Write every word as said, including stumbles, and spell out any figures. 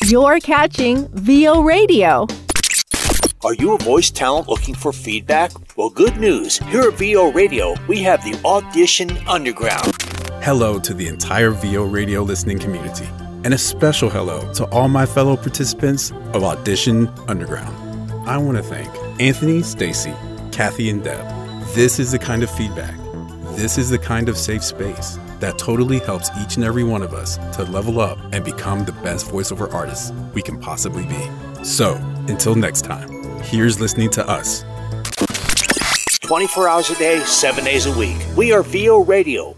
You're catching V O Radio. Are you a voice talent looking for feedback? Well, good news. Here at V O Radio, we have the Audition Underground. Hello to the entire V O Radio listening community, and a special hello to all my fellow participants of Audition Underground. I want to thank Anthony, Stacy, Kathy, and Deb. This is the kind of feedback, this is the kind of safe space that totally helps each and every one of us to level up and become the best voiceover artists we can possibly be. So, until next time, here's listening to us. twenty-four hours a day, seven days a week. We are V O Radio.